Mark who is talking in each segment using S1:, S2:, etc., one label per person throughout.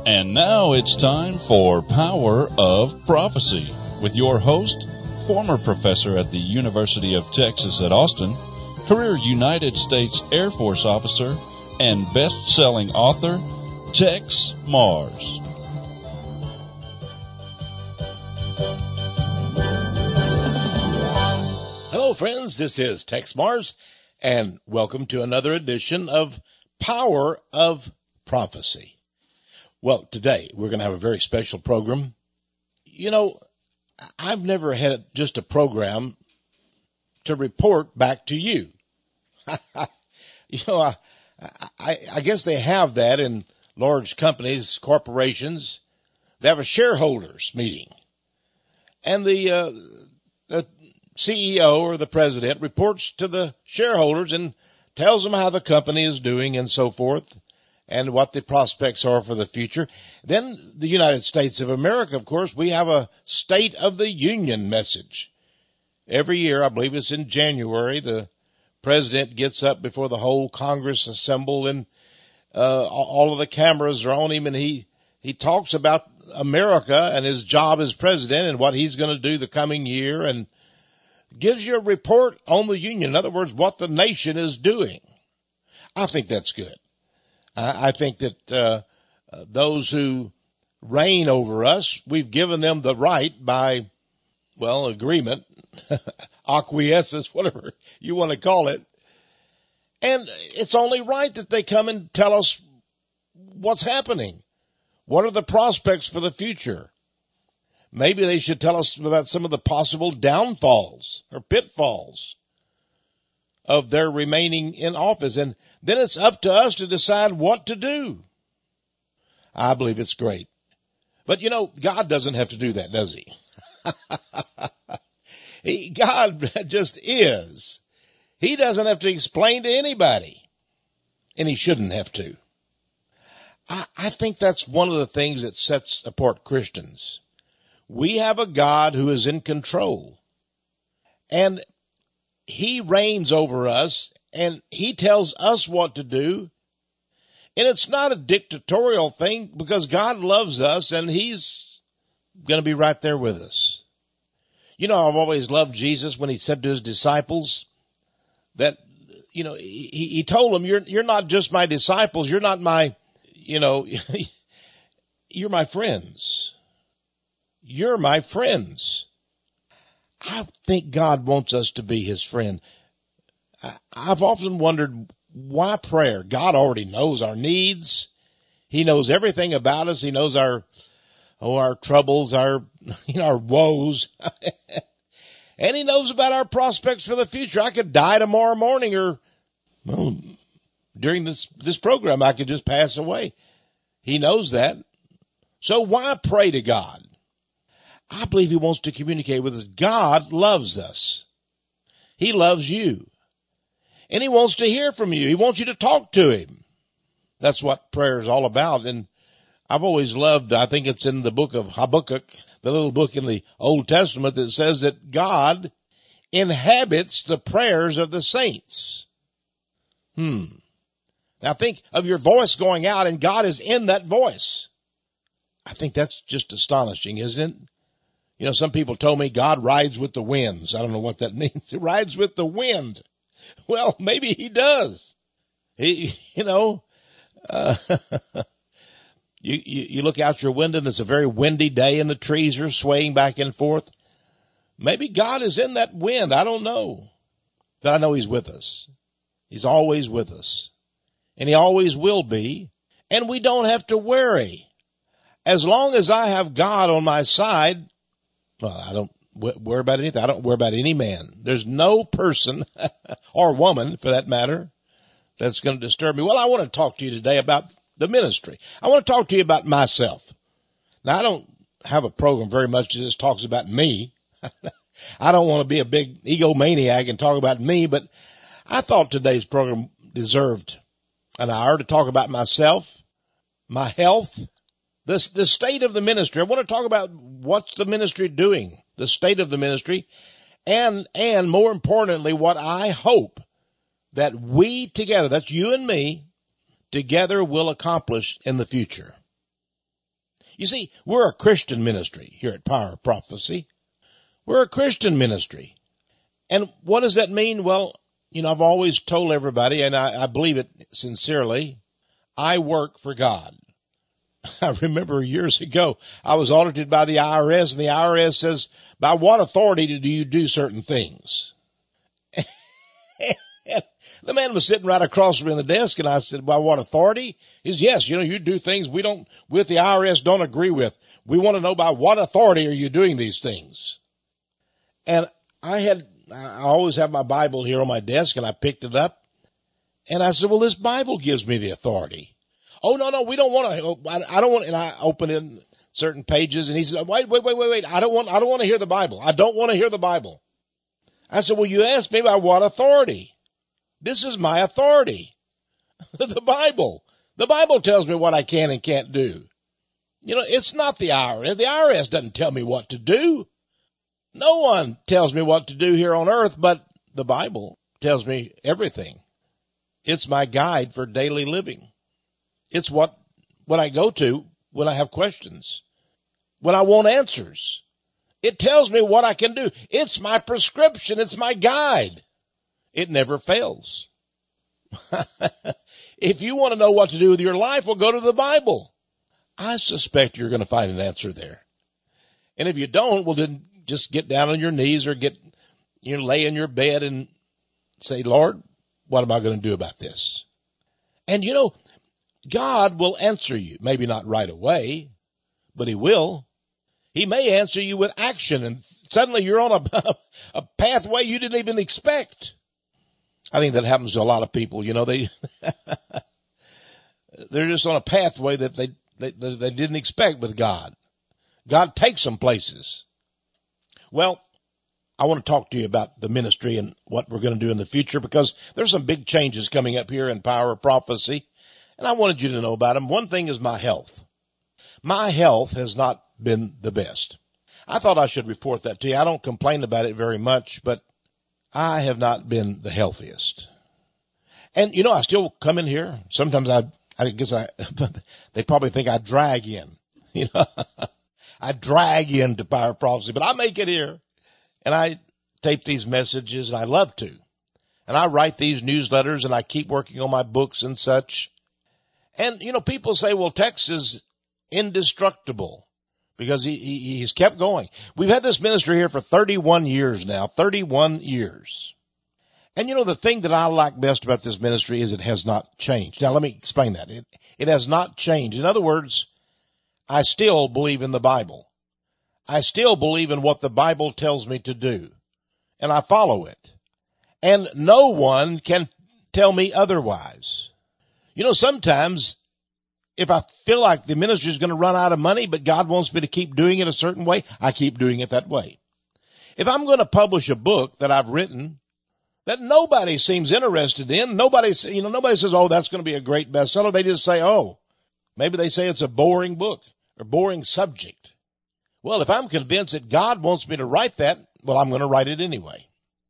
S1: And now it's time for Power of Prophecy with your host, former professor at the University of Texas at Austin, career United States Air Force officer, and best-selling author, Tex Mars.
S2: Hello, friends. This is Tex Mars, and welcome to another edition of Power of Prophecy. Well, today we're going to have a very special program. You know, I've never had just a program to report back to you. I guess they have that in large companies, corporations. They have a shareholders meeting, and the CEO or the president reports to the shareholders and tells them how the company is doing and so forth, and what the prospects are for the future. Then the United States of America, of course, we have a State of the Union message. Every year, I believe it's in January, the president gets up before the whole Congress assembled, and all of the cameras are on him, and he talks about America and his job as president and what he's going to do the coming year, and gives you a report on the Union. In other words, what the nation is doing. I think that's good. I think that those who reign over us, we've given them the right by, well, agreement, acquiescence, whatever you want to call it. And it's only right that they come and tell us what's happening. What are the prospects for the future? Maybe they should tell us about some of the possible downfalls or pitfalls of their remaining in office. And then it's up to us to decide what to do. I believe it's great. But you know, God doesn't have to do that, does he? God just is. He doesn't have to explain to anybody. And he shouldn't have to. I think that's one of the things that sets apart Christians. We have a God who is in control. And he reigns over us, and he tells us what to do. And it's not a dictatorial thing, because God loves us, and he's going to be right there with us. You know, I've always loved Jesus when he said to his disciples that, you know, he told them, you're not just my disciples, you're not my, you know, you're my friends. You're my friends. I think God wants us to be his friend. I've often wondered, why prayer? God already knows our needs. He knows everything about us. He knows our troubles, our woes. And he knows about our prospects for the future. I could die tomorrow morning, or during this program, I could just pass away. He knows that. So why pray to God? I believe he wants to communicate with us. God loves us. He loves you. And he wants to hear from you. He wants you to talk to him. That's what prayer is all about. And I've always loved, I think it's in the book of Habakkuk, the little book in the Old Testament, that says that God inhabits the prayers of the saints. Now think of your voice going out, and God is in that voice. I think that's just astonishing, isn't it? You know, some people told me God rides with the winds. I don't know what that means. He rides with the wind. Well, maybe he does. You look out your window and it's a very windy day and the trees are swaying back and forth. Maybe God is in that wind. I don't know. But I know he's with us. He's always with us. And he always will be. And we don't have to worry. As long as I have God on my side, well, I don't worry about anything. I don't worry about any man. There's no person or woman, for that matter, that's going to disturb me. Well, I want to talk to you today about the ministry. I want to talk to you about myself. Now, I don't have a program very much that just talks about me. I don't want to be a big egomaniac and talk about me, but I thought today's program deserved an hour to talk about myself, my health, the state of the ministry. I want to talk about what's the ministry doing, the state of the ministry, and more importantly, what I hope that we together, that's you and me, together will accomplish in the future. You see, we're a Christian ministry here at Power of Prophecy. We're a Christian ministry. And what does that mean? Well, I've always told everybody, and I believe it sincerely, I work for God. I remember years ago, I was audited by the IRS, and the IRS says, by what authority do you do certain things? The man was sitting right across from me on the desk, and I said, by what authority? He says, yes, you do things we with the IRS don't agree with. We want to know by what authority are you doing these things? And I always have my Bible here on my desk, and I picked it up, and I said, well, this Bible gives me the authority. Oh, no, we don't want to, I don't want, and I opened in certain pages, and he said, wait, I don't want to hear the Bible. I don't want to hear the Bible. I said, well, you asked me by what authority? This is my authority. The Bible. The Bible tells me what I can and can't do. It's not the IRS. The IRS doesn't tell me what to do. No one tells me what to do here on earth, but the Bible tells me everything. It's my guide for daily living. It's what I go to when I have questions, when I want answers. It tells me what I can do. It's my prescription. It's my guide. It never fails. If you want to know what to do with your life, well, go to the Bible. I suspect you're going to find an answer there. And if you don't, well, then just get down on your knees or lay in your bed and say, Lord, what am I going to do about this? And God will answer you. Maybe not right away, but he will. He may answer you with action, and suddenly you're on a pathway you didn't even expect. I think that happens to a lot of people. They're just on a pathway that they didn't expect with God. God takes them places. Well, I want to talk to you about the ministry and what we're going to do in the future, because there's some big changes coming up here in Power of Prophecy, and I wanted you to know about them. One thing is my health. My health has not been the best. I thought I should report that to you. I don't complain about it very much, but I have not been the healthiest. And I still come in here. Sometimes I guess they probably think I drag in, I drag into Power of Prophecy, but I make it here, and I tape these messages, and I love to. And I write these newsletters, and I keep working on my books and such. And, people say, well, Tex is indestructible because he's kept going. We've had this ministry here for 31 years now, 31 years. And the thing that I like best about this ministry is it has not changed. Now let me explain that. It has not changed. In other words, I still believe in the Bible. I still believe in what the Bible tells me to do, and I follow it. And no one can tell me otherwise. Sometimes if I feel like the ministry is going to run out of money, but God wants me to keep doing it a certain way, I keep doing it that way. If I'm going to publish a book that I've written that nobody seems interested in, nobody says, oh, that's going to be a great bestseller. They just say, oh, maybe they say it's a boring book or boring subject. Well, if I'm convinced that God wants me to write that, well, I'm going to write it anyway.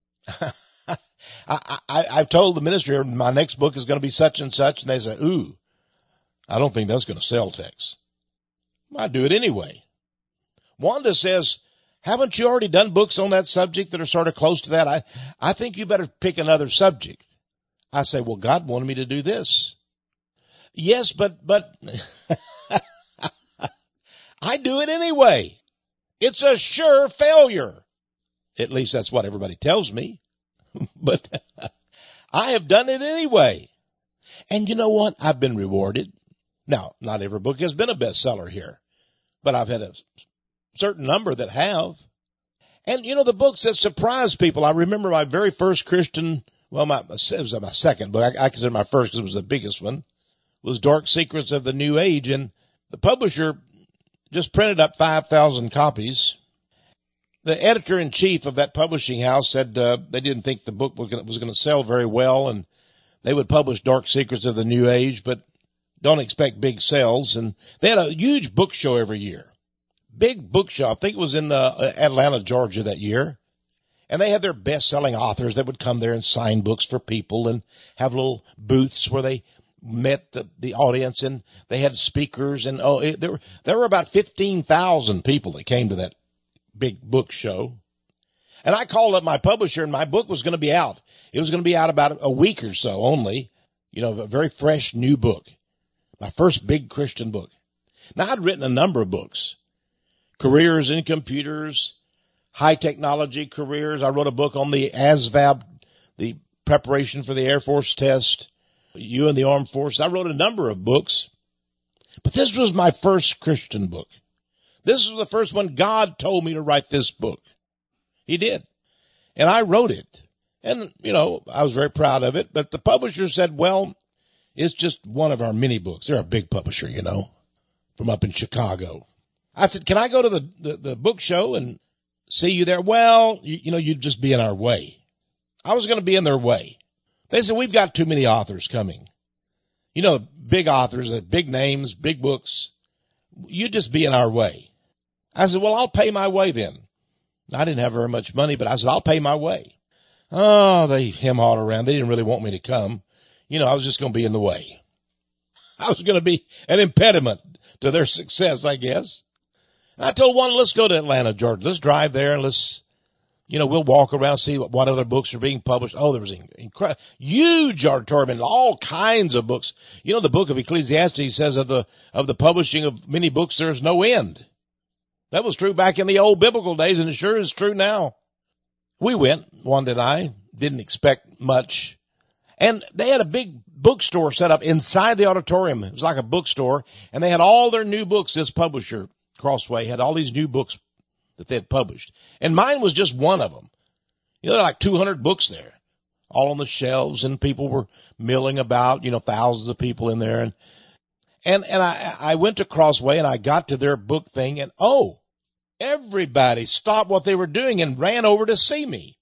S2: I've told the ministry my next book is going to be such and such, and they say, ooh, I don't think that's going to sell, Tex. I do it anyway. Wanda says, haven't you already done books on that subject that are sort of close to that? I think you better pick another subject. I say, well, God wanted me to do this. Yes, but I do it anyway. It's a sure failure. At least that's what everybody tells me. But I have done it anyway. And you know what? I've been rewarded. Now, not every book has been a bestseller here, but I've had a certain number that have. And the books that surprised people, I remember my very first Christian, it was my second book. I consider my first because it was the biggest one, was Dark Secrets of the New Age. And the publisher just printed up 5,000 copies. The editor-in-chief of that publishing house said they didn't think the book was going to sell very well, and they would publish Dark Secrets of the New Age, but don't expect big sales. And they had a huge book show every year. Big book show. I think it was in Atlanta, Georgia that year. And they had their best-selling authors that would come there and sign books for people and have little booths where they met the audience, and they had speakers, and there were about 15,000 people that came to that big book show. And I called up my publisher, and my book was going to be out. It was going to be out about a week or so only. A very fresh new book. My first big Christian book. Now, I'd written a number of books. Careers in computers, high technology careers. I wrote a book on the ASVAB, the preparation for the Air Force test, you and the Armed Forces. I wrote a number of books. But this was my first Christian book. This was the first one. God told me to write this book. He did. And I wrote it. And, I was very proud of it. But the publisher said, well, it's just one of our mini books. They're a big publisher, from up in Chicago. I said, can I go to the book show and see you there? Well, you'd just be in our way. I was going to be in their way. They said, we've got too many authors coming. Big authors, big names, big books. You'd just be in our way. I said, well, I'll pay my way then. I didn't have very much money, but I said, I'll pay my way. Oh, they hem-hawed around. They didn't really want me to come. I was just going to be in the way. I was going to be an impediment to their success, I guess. And I told one, let's go to Atlanta, Georgia. Let's drive there and we'll walk around, see what other books are being published. Oh, there was an incredible, huge auditorium and all kinds of books. The book of Ecclesiastes says of the publishing of many books, there's no end. That was true back in the old biblical days, and it sure is true now. We went, Wanda and I, didn't expect much. And they had a big bookstore set up inside the auditorium. It was like a bookstore, and they had all their new books. This publisher, Crossway, had all these new books that they had published. And mine was just one of them. There were like 200 books there, all on the shelves, and people were milling about, thousands of people in there. And I went to Crossway, and I got to their book thing, and everybody stopped what they were doing and ran over to see me.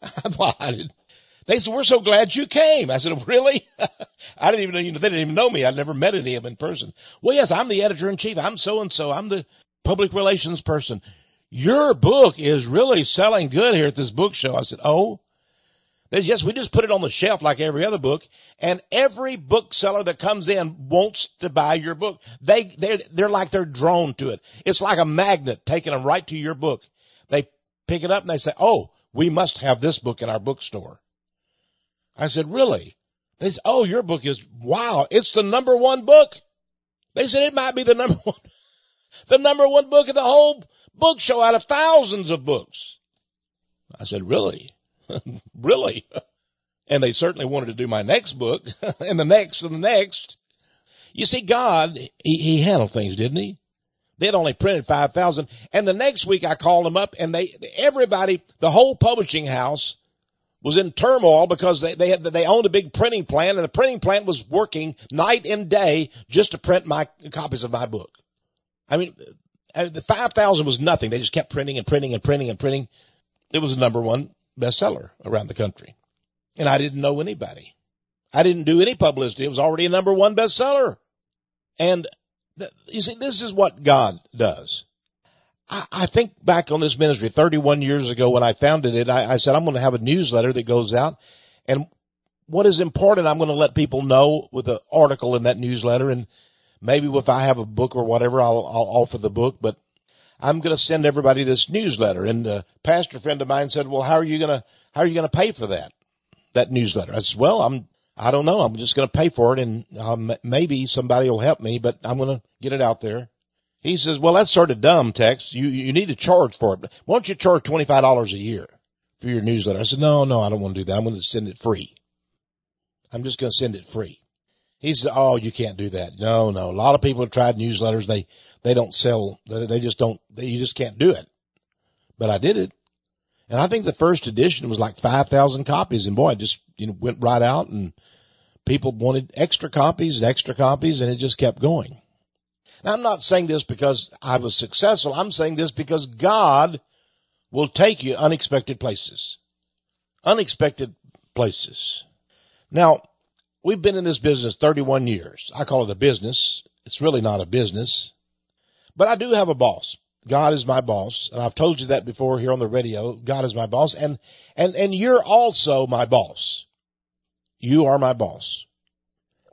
S2: They said, we're so glad you came. I said, really? I didn't even know, they didn't even know me. I'd never met any of them in person. Well, yes, I'm the editor-in-chief. I'm so-and-so. I'm the public relations person. Your book is really selling good here at this book show. I said, oh? They said, yes, we just put it on the shelf like every other book, and every bookseller that comes in wants to buy your book. They're like they're drawn to it. It's like a magnet taking them right to your book. They pick it up and they say, oh, we must have this book in our bookstore. I said, really? They said, oh, your book is, wow, it's the number one book. They said it might be the number one book of the whole book show out of thousands of books. I said, really? Really? And they certainly wanted to do my next book and the next and the next. You see, God, he handled things, didn't he? They'd only printed 5,000. And the next week I called them up, and everybody, the whole publishing house was in turmoil because they owned a big printing plant, and the printing plant was working night and day just to print my copies of my book. I mean, the 5,000 was nothing. They just kept printing and printing and printing and printing. It was the number one bestseller around the country. And I didn't know anybody. I didn't do any publicity. It was already a number one bestseller. And you see, this is what God does. I think back on this ministry 31 years ago when I founded it, I said, I'm going to have a newsletter that goes out. And what is important, I'm going to let people know with an article in that newsletter. And maybe if I have a book or whatever, I'll offer the book. But I'm going to send everybody this newsletter. And a pastor friend of mine said, well, how are you going to pay for that newsletter? I said, well, I don't know. I'm just going to pay for it, and maybe somebody will help me, but I'm going to get it out there. He says, well, that's sort of dumb, Tex. You need to charge for it. Why don't you charge $25 a year for your newsletter? I said, no, I don't want to do that. I'm going to send it free. I'm just going to send it free. He said, oh, you can't do that. No. A lot of people have tried newsletters. They don't sell. They just don't, you just can't do it. But I did it. And I think the first edition was like 5,000 copies. And boy, it just, went right out, and people wanted extra copies, and it just kept going. Now, I'm not saying this because I was successful. I'm saying this because God will take you unexpected places. Unexpected places. Now, we've been in this business 31 years. I call it a business. It's really not a business. But I do have a boss. God is my boss. And I've told you that before here on the radio. God is my boss. And you're also my boss. You are my boss.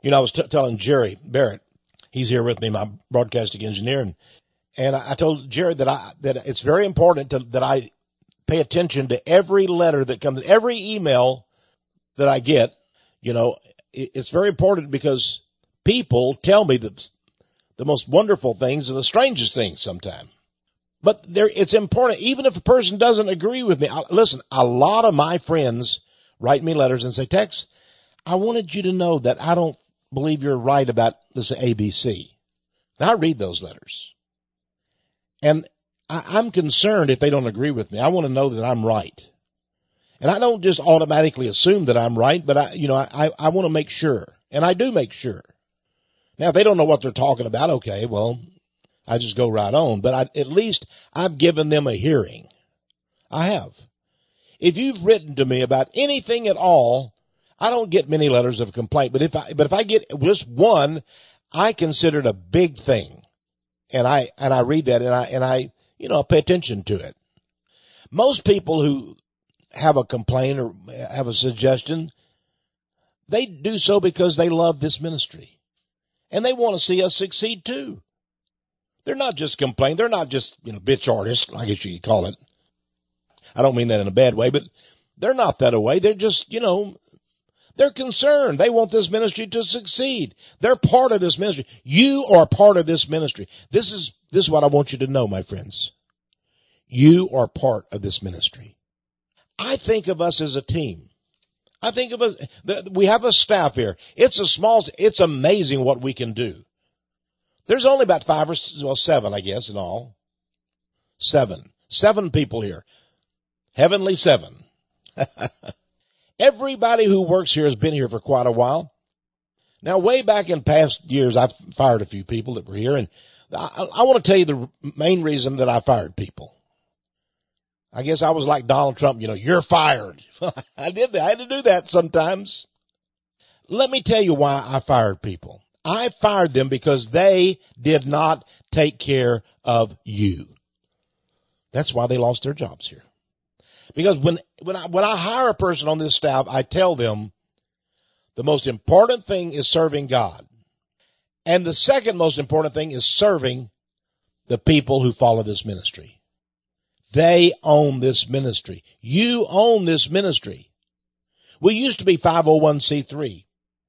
S2: I was telling Jerry Barrett, he's here with me, my broadcasting engineer, and I told Jerry that it's very important that I pay attention to every letter that comes, every email that I get. It's very important because people tell me the most wonderful things and the strangest things sometimes. But it's important, even if a person doesn't agree with me. Listen, a lot of my friends write me letters and say, Tex, I wanted you to know that I don't believe you're right about this ABC. Now I read those letters. And I'm concerned if they don't agree with me. I want to know that I'm right. And I don't just automatically assume that I'm right, but I want to make sure. And I do make sure. Now if they don't know what they're talking about, okay, well, I just go right on. But at least I've given them a hearing. I have. If you've written to me about anything at all, I don't get many letters of complaint. But if I get just one, I consider it a big thing. And I read that and I pay attention to it. Most people who have a complaint or have a suggestion, they do so because they love this ministry. And they want to see us succeed too. They're not just complaining. They're not just, bitch artists, I guess you could call it. I don't mean that in a bad way, but they're not that way. They're just, they're concerned. They want this ministry to succeed. They're part of this ministry. You are part of this ministry. This is what I want you to know, my friends. You are part of this ministry. I think of us as a team. I think of us, we have a staff here. It's amazing what we can do. There's only about 7, I guess, in all. 7 people here. Heavenly 7. Everybody who works here has been here for quite a while. Now, way back in past years, I've fired a few people that were here, and I want to tell you the main reason that I fired people. I guess I was like Donald Trump, you're fired. I did that. I had to do that sometimes. Let me tell you why I fired people. I fired them because they did not take care of you. That's why they lost their jobs here. Because when I hire a person on this staff, I tell them the most important thing is serving God. And the second most important thing is serving the people who follow this ministry. They own this ministry. You own this ministry. We used to be 501c3.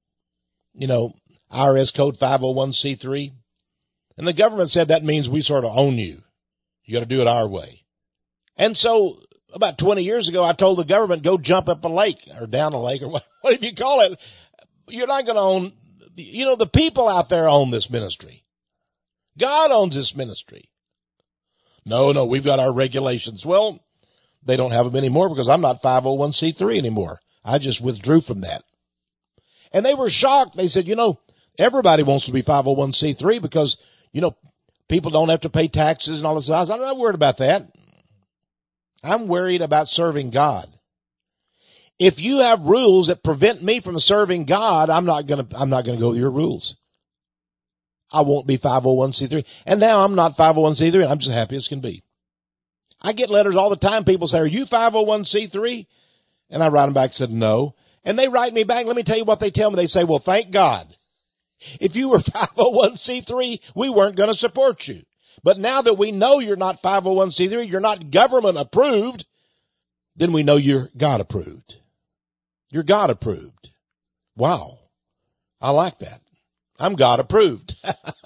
S2: IRS code 501c3. And the government said that means we sort of own you. You got to do it our way. And so about 20 years ago, I told the government, go jump up a lake or down a lake or whatever you call it. You're not going to own, the people out there own this ministry. God owns this ministry. No, we've got our regulations. Well, they don't have them anymore because I'm not 501c3 anymore. I just withdrew from that. And they were shocked. They said, everybody wants to be 501c3 because, people don't have to pay taxes and all this. I'm not worried about that. I'm worried about serving God. If you have rules that prevent me from serving God, I'm not going to go with your rules. I won't be 501c3. And now I'm not 501c3 and I'm just happy as can be. I get letters all the time. People say, are you 501c3? And I write them back and said, no. And they write me back. Let me tell you what they tell me. They say, well, thank God. If you were 501c3, we weren't going to support you. But now that we know you're not 501c3, you're not government approved, then we know you're God approved. You're God approved. Wow. I like that. I'm God approved.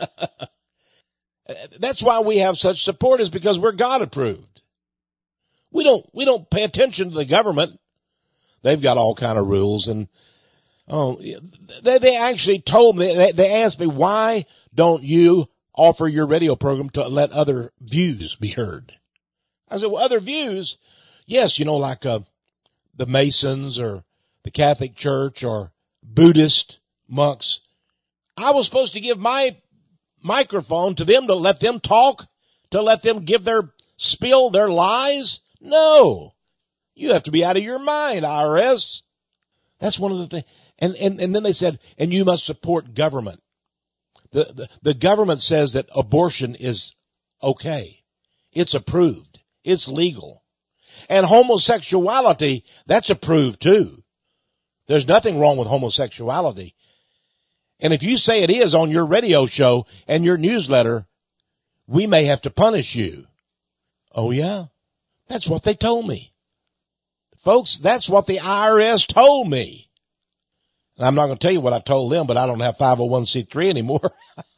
S2: That's why we have such support, is because we're God approved. We don't pay attention to the government. They've got all kind of rules, and they actually told me, they asked me, why don't you offer your radio program to let other views be heard? I said, well, other views? Yes, like the Masons or the Catholic Church or Buddhist monks. I was supposed to give my microphone to them to let them talk, to let them give their spiel, their lies? No. You have to be out of your mind, IRS. That's one of the things. And then they said, and you must support government. The government says that abortion is okay. It's approved. It's legal. And homosexuality, that's approved too. There's nothing wrong with homosexuality. And if you say it is on your radio show and your newsletter, we may have to punish you. Oh yeah? That's what they told me. Folks, that's what the IRS told me. And I'm not going to tell you what I told them, but I don't have 501c3 anymore.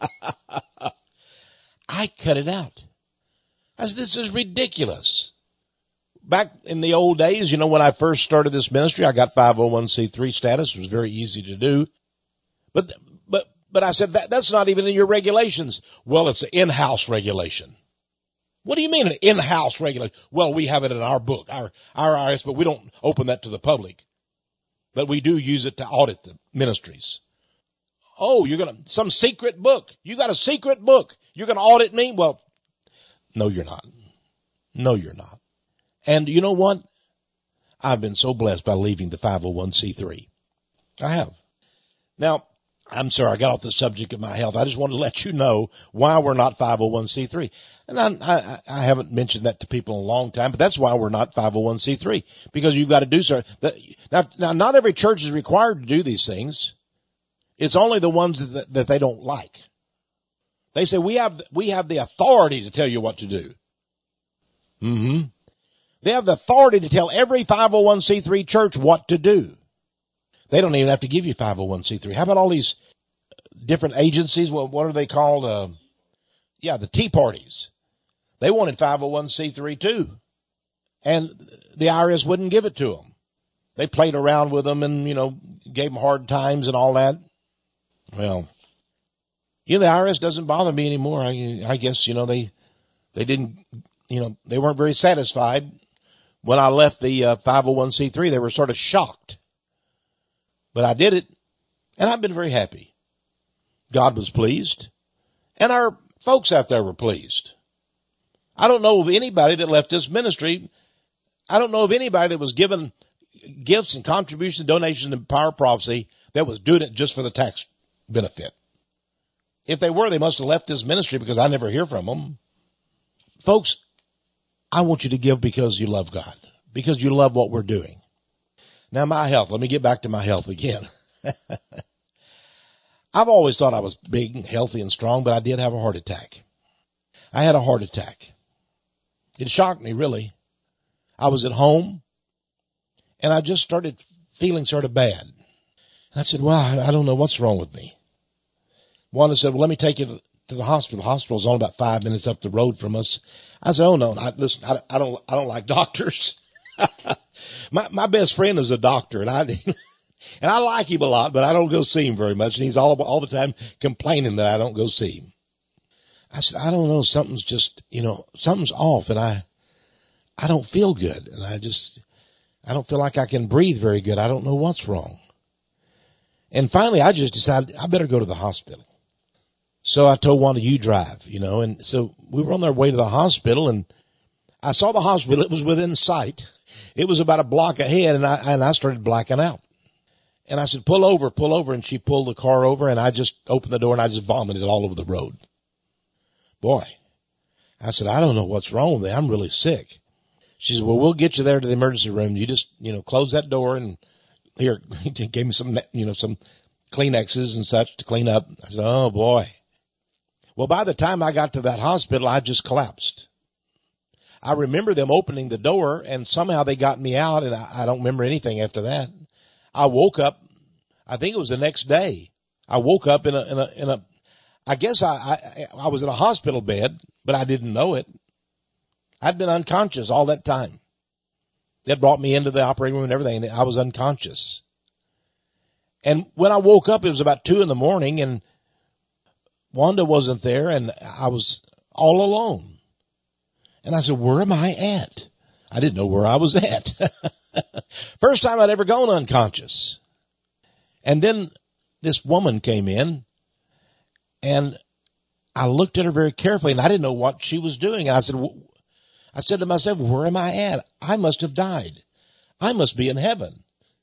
S2: I cut it out. I said, this is ridiculous. Back in the old days, when I first started this ministry, I got 501c3 status. It was very easy to do. But I said, that's not even in your regulations. Well, it's an in-house regulation. What do you mean an in-house regulation? Well, we have it in our book, our IRS, but we don't open that to the public. But we do use it to audit the ministries. Oh, some secret book. You got a secret book. You're going to audit me? Well, no, you're not. No, you're not. And you know what? I've been so blessed by leaving the 501c3. I have. Now, I'm sorry, I got off the subject of my health. I just wanted to let you know why we're not 501c3. And I haven't mentioned that to people in a long time, but that's why we're not 501c3. Because you've got to do so. Now, not every church is required to do these things. It's only the ones that they don't like. They say, we have the authority to tell you what to do. They have the authority to tell every 501c3 church what to do. They don't even have to give you 501c3. How about all these different agencies? Well, what are they called? The Tea Parties. They wanted 501c3 too. And the IRS wouldn't give it to them. They played around with them and, gave them hard times and all that. Well, the IRS doesn't bother me anymore. I guess, they didn't, they weren't very satisfied. When I left the 501c3, they were sort of shocked. But I did it, and I've been very happy. God was pleased, and our folks out there were pleased. I don't know of anybody that left this ministry. I don't know of anybody that was given gifts and contributions, donations, and Power of Prophecy that was doing it just for the tax benefit. If they were, they must have left this ministry because I never hear from them. Folks, I want you to give because you love God, because you love what we're doing. Now my health, let me get back to my health again. I've always thought I was big and healthy and strong, but I did have a heart attack. I had a heart attack. It shocked me, really. I was at home, and I just started feeling sort of bad. I said, well, I don't know what's wrong with me. Wanda said, well, let me take you to the hospital. The hospital's only about 5 minutes up the road from us. I said, oh no, listen, I don't like doctors. My best friend is a doctor, and I like him a lot, but I don't go see him very much, and he's all the time complaining that I don't go see him. I said, I don't know, something's just, something's off, and I don't feel good, and I don't feel like I can breathe very good. I don't know what's wrong. And finally, I just decided I better go to the hospital. So I told Wanda, you drive, and so we were on our way to the hospital, and I saw the hospital. It was within sight. It was about a block ahead, and I started blacking out. And I said, pull over, and she pulled the car over, and I just opened the door, and I just vomited all over the road. Boy, I said, I don't know what's wrong with me. I'm really sick. She said, well, we'll get you there to the emergency room. You just, close that door, and here, he gave me some, some Kleenexes and such to clean up. I said, oh boy. Well, by the time I got to that hospital, I just collapsed. I remember them opening the door, and somehow they got me out, and I don't remember anything after that. I woke up, I think it was the next day. I woke up I guess I was in a hospital bed, but I didn't know it. I'd been unconscious all that time. They brought me into the operating room and everything, and I was unconscious. And when I woke up, it was about 2 a.m, and Wanda wasn't there, and I was all alone. And I said, where am I at? I didn't know where I was at. First time I'd ever gone unconscious. And then this woman came in, and I looked at her very carefully, and I didn't know what she was doing. And I said to myself, where am I at? I must have died. I must be in heaven.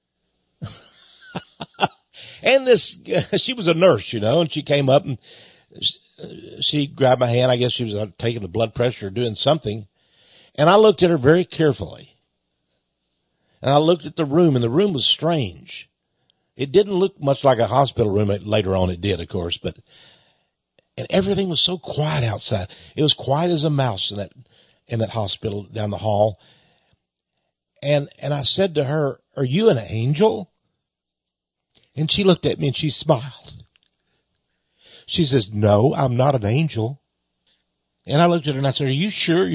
S2: And she was a nurse, and she came up and she grabbed my hand. I guess she was taking the blood pressure or doing something. And I looked at her very carefully. And I looked at the room, and the room was strange. It didn't look much like a hospital room. Later on it did, of course, and everything was so quiet outside. It was quiet as a mouse in that hospital down the hall. And I said to her, "Are you an angel?" And she looked at me and she smiled. She says, "No, I'm not an angel." And I looked at her and I said, "Are you sure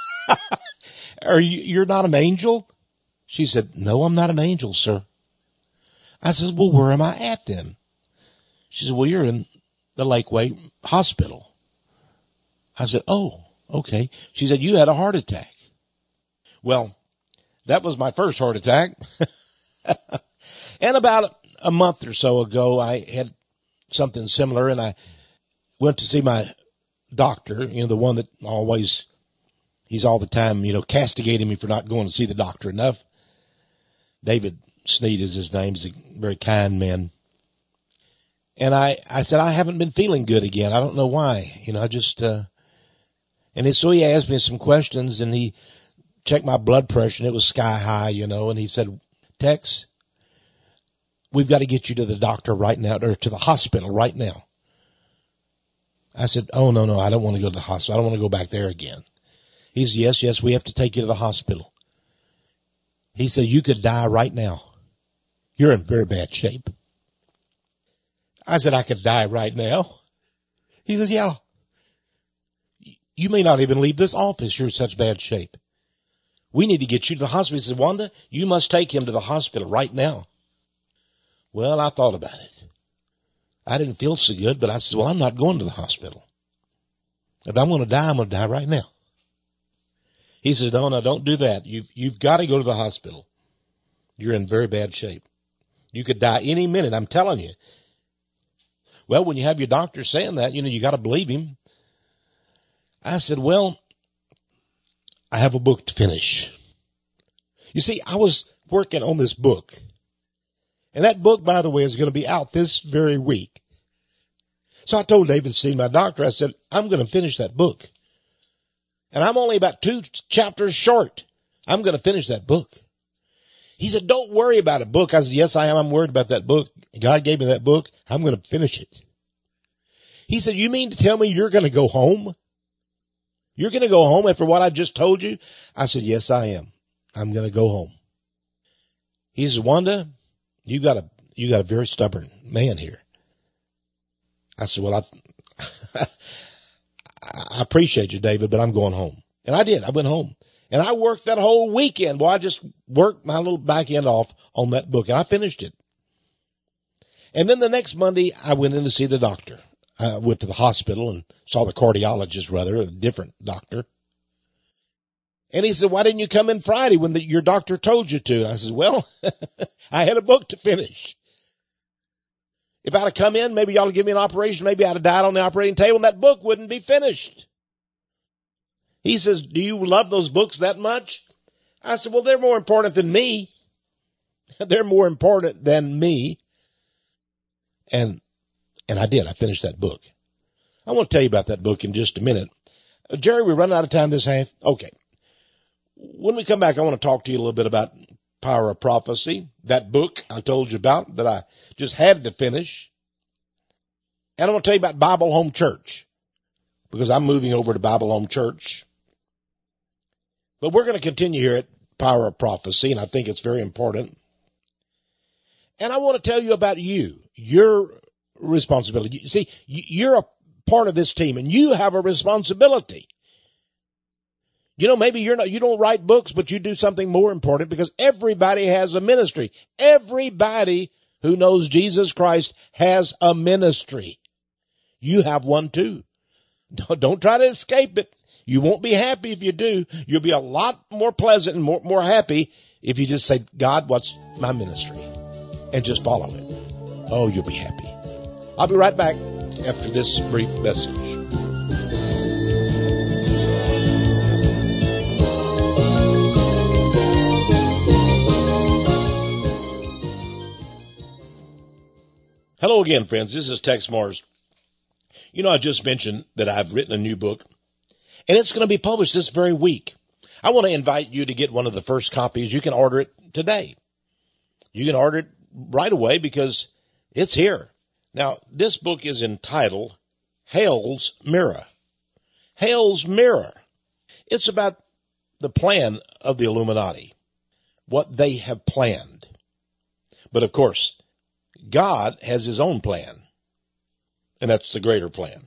S2: you're not an angel?" She said, "No, I'm not an angel, sir." I said, "Well, where am I at then?" She said, "Well, you're in the Lakeway Hospital." I said, "Oh, okay." She said, "You had a heart attack." Well, that was my first heart attack. And about a month or so ago, I had something similar, and I went to see my doctor, the one that he's all the time, castigating me for not going to see the doctor enough. David Sneed is his name. He's a very kind man. And I said, "I haven't been feeling good again. I don't know why. So he asked me some questions, and he checked my blood pressure, and it was sky high, and he said, "Tex, we've got to get you to the doctor right now, or to the hospital right now." I said, "Oh, no, I don't want to go to the hospital. I don't want to go back there again." He said, yes, we have to take you to the hospital. He said, "You could die right now. You're in very bad shape." I said, "I could die right now?" He says, "Yeah. You may not even leave this office. You're in such bad shape. We need to get you to the hospital." He said, "Wanda, you must take him to the hospital right now." Well, I thought about it. I didn't feel so good, but I said, "Well, I'm not going to the hospital. If I'm going to die, I'm going to die right now." He says, No, don't do that. You've got to go to the hospital. You're in very bad shape. You could die any minute, I'm telling you. Well, when you have your doctor saying that, you got to believe him. I said, "Well, I have a book to finish." You see, I was working on this book. And that book, by the way, is going to be out this very week. So I told David Sneed, my doctor, I said, "I'm going to finish that book. And I'm only about 2 chapters short. I'm going to finish that book." He said, "Don't worry about a book." I said, "Yes, I am. I'm worried about that book. God gave me that book. I'm going to finish it." He said, "You mean to tell me you're going to go home? You're going to go home after what I just told you?" I said, "Yes, I am. I'm going to go home." He says, "Wanda, you got a very stubborn man here." I said, "Well, I appreciate you, David, but I'm going home." And I did. I went home. And I worked that whole weekend. Well, I just worked my little back end off on that book, and I finished it. And then the next Monday, I went in to see the doctor. I went to the hospital and saw the cardiologist, a different doctor. And he said, "Why didn't you come in Friday when your doctor told you to?" And I said, "Well, I had a book to finish. If I'd have come in, maybe y'all would give me an operation. Maybe I'd have died on the operating table and that book wouldn't be finished." He says, "Do you love those books that much?" I said, "Well, they're more important than me. They're more important than me." And I did. I finished that book. I want to tell you about that book in just a minute. Jerry, we're running out of time this half. Okay. When we come back, I want to talk to you a little bit about Power of Prophecy, that book I told you about that I just had to finish. And I want to tell you about Bible Home Church, because I'm moving over to Bible Home Church. But we're going to continue here at Power of Prophecy, and I think it's very important. And I want to tell you about your responsibility. You see, you're a part of this team, and you have a responsibility. Maybe you don't write books, but you do something more important, because everybody has a ministry. Everybody who knows Jesus Christ has a ministry. You have one too. Don't try to escape it. You won't be happy if you do. You'll be a lot more pleasant and more happy if you just say, "God, what's my ministry?" and just follow it. Oh, you'll be happy. I'll be right back after this brief message. Hello again, friends. This is Tex Mars. I just mentioned that I've written a new book, and it's going to be published this very week. I want to invite you to get one of the first copies. You can order it today. You can order it right away because it's here. Now, this book is entitled Hell's Mirror. Hell's Mirror. It's about the plan of the Illuminati, what they have planned. But of course, God has his own plan, and that's the greater plan.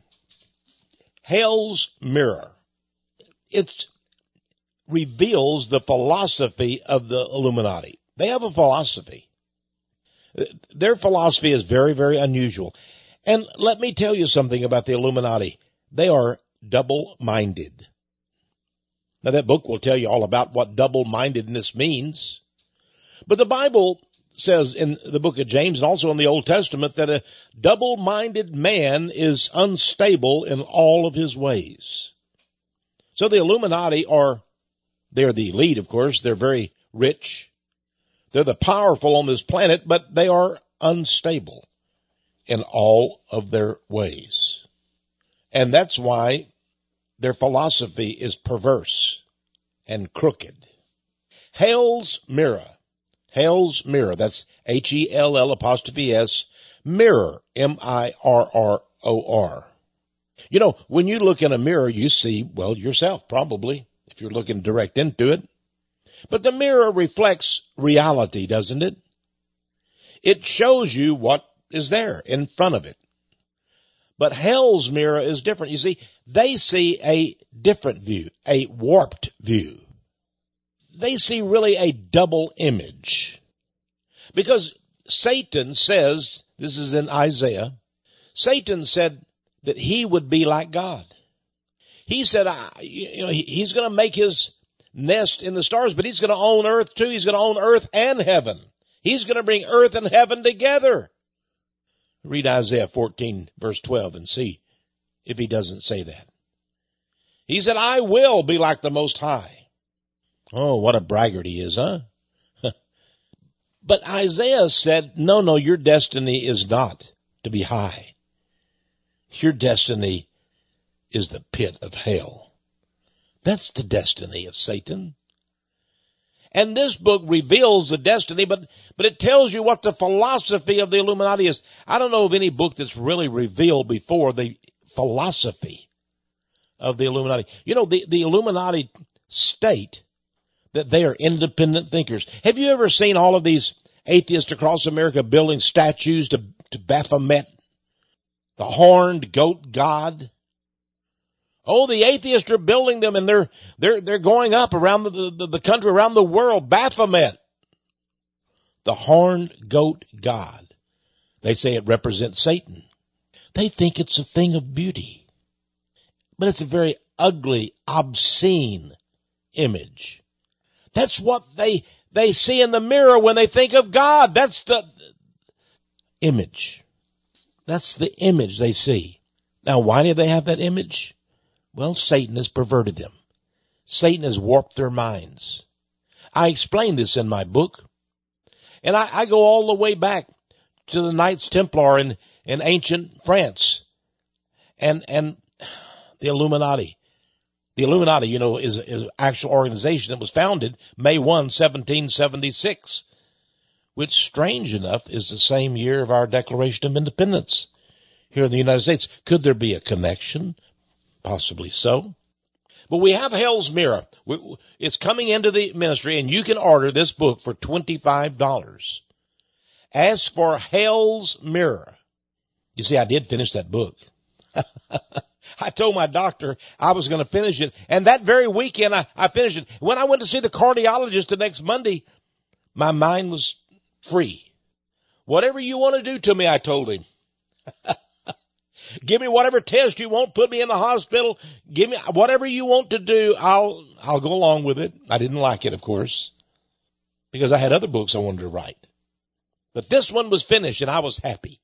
S2: Hell's Mirror. It reveals the philosophy of the Illuminati. They have a philosophy. Their philosophy is very, very unusual. And let me tell you something about the Illuminati. They are double-minded. Now, that book will tell you all about what double-mindedness means. But the Bible says in the book of James and also in the Old Testament that a double-minded man is unstable in all of his ways. So the Illuminati they're the elite, of course. They're very rich. They're the powerful on this planet, but they are unstable in all of their ways. And that's why their philosophy is perverse and crooked. Hell's Mirror. Hell's Mirror. That's Hell''S, mirror, M-I-R-R-O-R. You know, when you look in a mirror, you see, well, yourself probably, if you're looking direct into it. But the mirror reflects reality, doesn't it? It shows you what is there in front of it. But hell's mirror is different. You see, they see a different view, a warped view. They see really a double image. Because Satan says, this is in Isaiah, Satan said that he would be like God. He said, he's going to make his nest in the stars, but he's going to own earth too. He's going to own earth and heaven. He's going to bring earth and heaven together. Read Isaiah 14 verse 12 and see if he doesn't say that. He said, I will be like the Most High. Oh, what a braggart he is, huh? But Isaiah said, no, your destiny is not to be high. Your destiny is the pit of hell. That's the destiny of Satan. And this book reveals the destiny, but it tells you what the philosophy of the Illuminati is. I don't know of any book that's really revealed before the philosophy of the Illuminati. You know, the Illuminati state that they are independent thinkers. Have you ever seen all of these atheists across America building statues to Baphomet, the horned goat god? Oh, the atheists are building them and they're going up around the country, around the world. Baphomet, the horned goat god. They say it represents Satan. They think it's a thing of beauty. But it's a very ugly, obscene image. That's what they see in the mirror when they think of God. That's the image. That's the image they see. Now, why do they have that image? Well, Satan has perverted them. Satan has warped their minds. I explain this in my book. And I go all the way back to the Knights Templar in ancient France. And the Illuminati. The Illuminati, you know, is an actual organization that was founded May 1, 1776. Which, strange enough, is the same year of our Declaration of Independence here in the United States. Could there be a connection? Possibly so. But we have Hell's Mirror. It's coming into the ministry, and you can order this book for $25. Ask for Hell's Mirror. You see, I did finish that book. I told my doctor I was going to finish it, and that very weekend I finished it. When I went to see the cardiologist the next Monday, my mind was free. Whatever you want to do to me, I told him. Give me whatever test you want. Put me in the hospital. Give me whatever you want to do. I'll go along with it. I didn't like it, of course, because I had other books I wanted to write. But this one was finished and I was happy.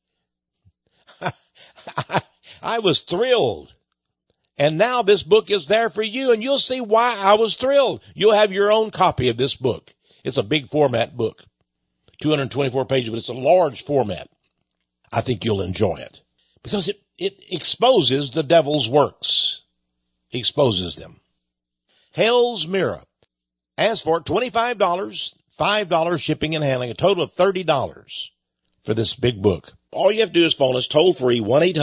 S2: I was thrilled. And now this book is there for you, and you'll see why I was thrilled. You'll have your own copy of this book. It's a big format book. 224 pages, but it's a large format. I think you'll enjoy it. Because it exposes the devil's works. He exposes them. Hell's Mirror. Ask for it, $25, $5 shipping and handling, a total of $30. for this big book. All you have to do is phone us toll free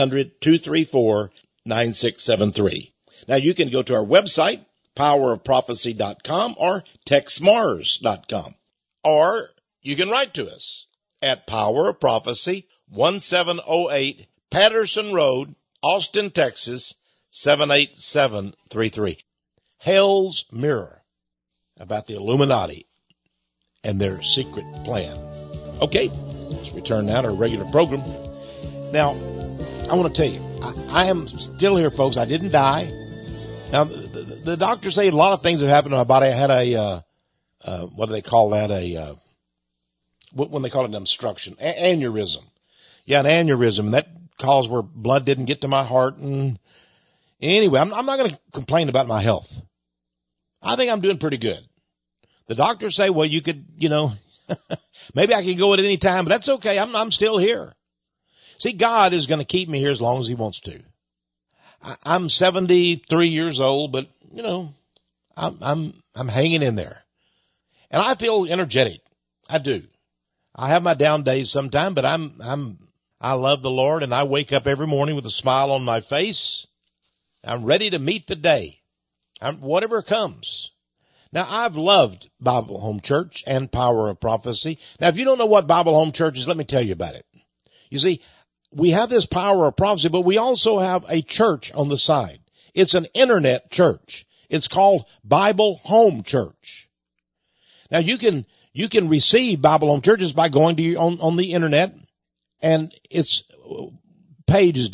S2: 1-800-234-9673. Now you can go to our website, powerofprophecy.com or textmars.com. Or you can write to us at Power of Prophecy, 1708 Patterson Road, Austin, Texas, 78733. Hell's Mirror, about the Illuminati and their secret plan. Okay, let's return now to our regular program. Now, I want to tell you, I am still here, folks. I didn't die. Now, the doctors say a lot of things have happened to my body. I had what do they call that? When they call it an obstruction, aneurysm. Yeah, an aneurysm, and that caused where blood didn't get to my heart. And anyway, I'm not going to complain about my health. I think I'm doing pretty good. The doctors say, well, you could, maybe I can go at any time, but that's okay. I'm still here. See, God is going to keep me here as long as he wants to. I'm 73 years old, but I'm hanging in there. And I feel energetic. I do. I have my down days sometime, but I love the Lord, and I wake up every morning with a smile on my face. I'm ready to meet the day. Whatever comes. Now, I've loved Bible Home Church and Power of Prophecy. Now, if you don't know what Bible Home Church is, let me tell you about it. You see, we have this Power of Prophecy, but we also have a church on the side. It's an internet church. It's called Bible Home Church. Now, you can receive Bible Home Churches by going to on the internet, and its page is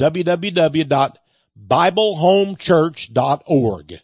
S2: www.biblehomechurch.org.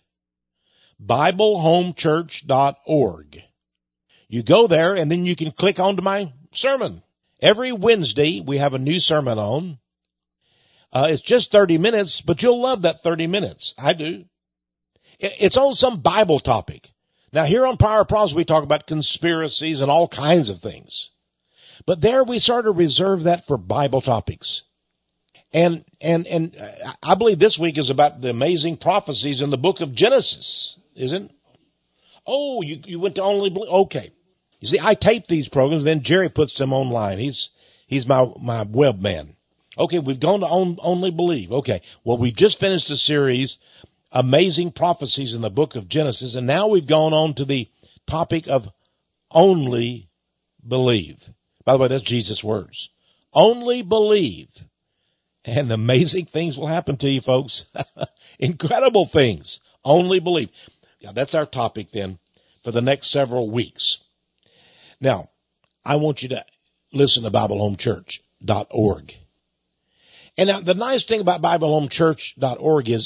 S2: BibleHomeChurch.org. You go there, and then you can click onto my sermon. Every Wednesday, we have a new sermon on. It's just 30 minutes, but you'll love that 30 minutes. I do. It's on some Bible topic. Now, here on Power of Prophecy, we talk about conspiracies and all kinds of things. But there we sort of reserve that for Bible topics. And I believe this week is about the amazing prophecies in the book of Genesis, isn't it? Oh, you went to Only Believe. Okay. You see, I tape these programs, then Jerry puts them online. He's my web man. Okay, we've gone to Only Believe. Okay. Well, we just finished the series, Amazing Prophecies in the book of Genesis, and now we've gone on to the topic of Only Believe. By the way, that's Jesus' words. Only believe. And amazing things will happen to you, folks. Incredible things. Only believe. Yeah, that's our topic then for the next several weeks. Now, I want you to listen to BibleHomeChurch.org. And now the nice thing about BibleHomeChurch.org is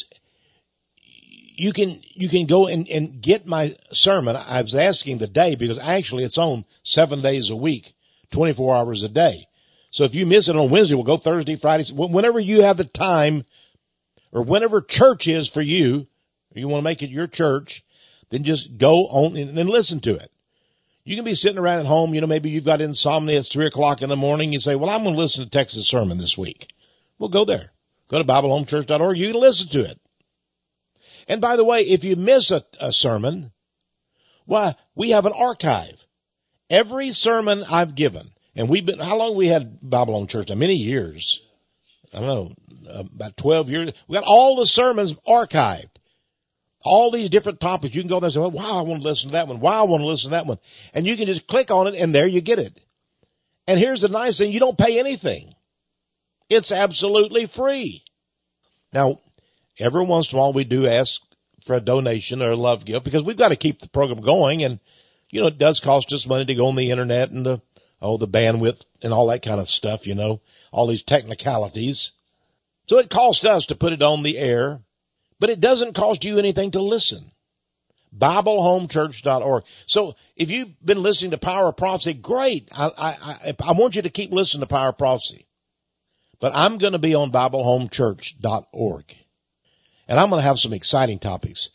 S2: you can go and get my sermon. I was asking the day because actually it's on 7 days a week, 24 hours a day. So if you miss it on Wednesday, we'll go Thursday, Friday, whenever you have the time or whenever church is for you, or you want to make it your church, then just go on and listen to it. You can be sitting around at home, maybe you've got insomnia, it's 3:00 in the morning, you say, well, I'm going to listen to Texas sermon this week. Well, go there. Go to BibleHomeChurch.org, you can listen to it. And by the way, if you miss a sermon, why, we have an archive. Every sermon I've given, and how long we had Bible Home Church? Many years. I don't know, about 12 years. We got all the sermons archived. All these different topics. You can go there and say, wow, I want to listen to that one. Wow, I want to listen to that one. And you can just click on it and there you get it. And here's the nice thing. You don't pay anything. It's absolutely free. Now, every once in a while we do ask for a donation or a love gift because we've got to keep the program going. And, it does cost us money to go on the internet and the bandwidth and all that kind of stuff, all these technicalities. So it costs us to put it on the air. But it doesn't cost you anything to listen. BibleHomeChurch.org. So if you've been listening to Power of Prophecy, great. I want you to keep listening to Power of Prophecy. But I'm going to be on BibleHomeChurch.org. And I'm going to have some exciting topics.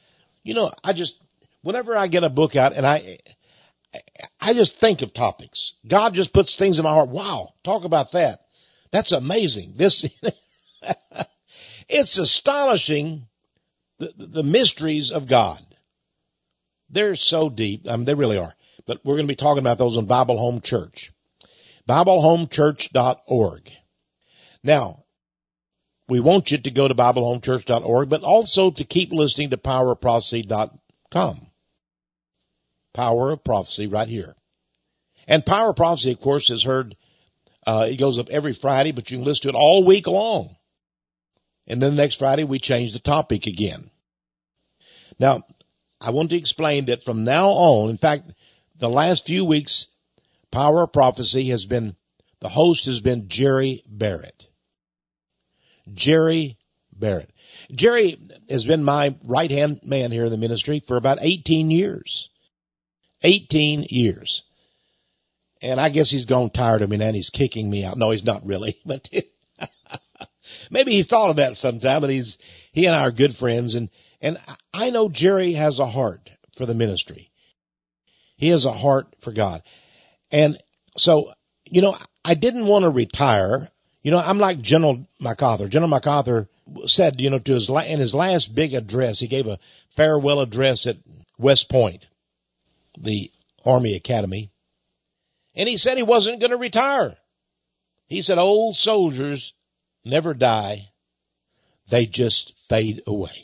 S2: Whenever I get a book out and I just think of topics. God just puts things in my heart. Wow, talk about that. That's amazing. It's astonishing. The mysteries of God. They're so deep. They really are. But we're going to be talking about those on Bible Home Church. BibleHomeChurch.org. Now, we want you to go to BibleHomeChurch.org, but also to keep listening to PowerOfProphecy.com. Power of Prophecy right here. And Power of Prophecy, of course, is heard, it goes up every Friday, but you can listen to it all week long. And then the next Friday, we change the topic again. Now, I want to explain that from now on, in fact, the last few weeks, Power of Prophecy has been, the host has been Jerry Barrett. Jerry Barrett. Jerry has been my right-hand man here in the ministry for about 18 years. 18 years. And I guess he's grown tired of me now and he's kicking me out. No, he's not really, but maybe he thought of that sometime, but he and I are good friends, and I know Jerry has a heart for the ministry. He has a heart for God. And so, I didn't want to retire. I'm like General MacArthur. General MacArthur said, in his last big address, he gave a farewell address at West Point, the Army Academy. And he said he wasn't going to retire. He said, old soldiers never die. They just fade away.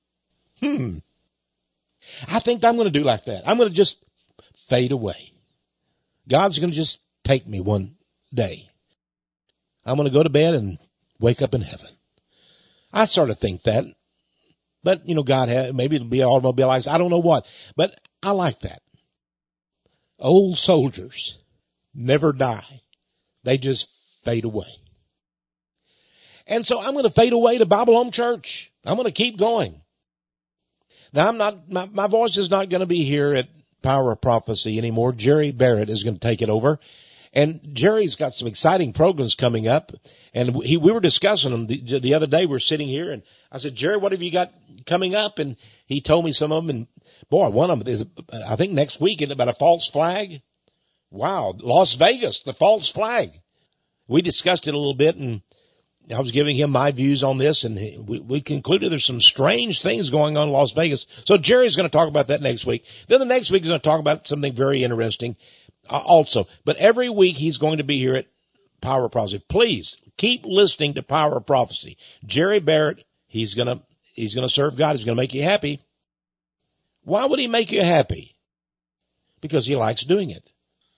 S2: I think I'm going to do like that. I'm going to just fade away. God's going to just take me one day. I'm going to go to bed and wake up in heaven. I sort of think that. But, God maybe it'll be automobile accident. I don't know what. But I like that. Old soldiers never die. They just fade away. And so I'm going to fade away to Bible Home Church. I'm going to keep going. Now my voice is not going to be here at Power of Prophecy anymore. Jerry Barrett is going to take it over. And Jerry's got some exciting programs coming up. And we were discussing them the other day. We're sitting here and I said, Jerry, what have you got coming up? And he told me some of them. And boy, one of them is, I think next week, about a false flag. Wow. Las Vegas, the false flag. We discussed it a little bit and I was giving him my views on this, and we concluded there's some strange things going on in Las Vegas. So Jerry's going to talk about that next week. Then the next week he's going to talk about something very interesting also. But every week he's going to be here at Power of Prophecy. Please keep listening to Power of Prophecy. Jerry Barrett, he's going to serve God. He's going to make you happy. Why would he make you happy? Because he likes doing it.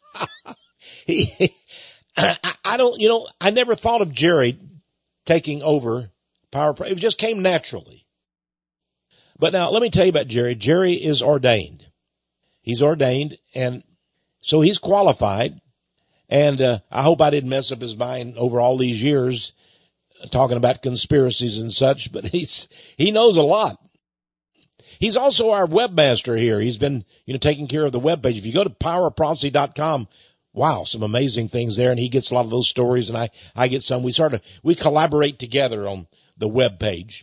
S2: I never thought of Jerry taking over Power of Prophecy. It just came naturally. But now let me tell you about Jerry. Jerry is ordained. He's ordained, and so he's qualified. And I hope I didn't mess up his mind over all these years talking about conspiracies and such, but he knows a lot. He's also our webmaster here. He's been, taking care of the web page. If you go to powerofprophecy.com, wow, some amazing things there, and he gets a lot of those stories, and I get some. We collaborate together on the web page.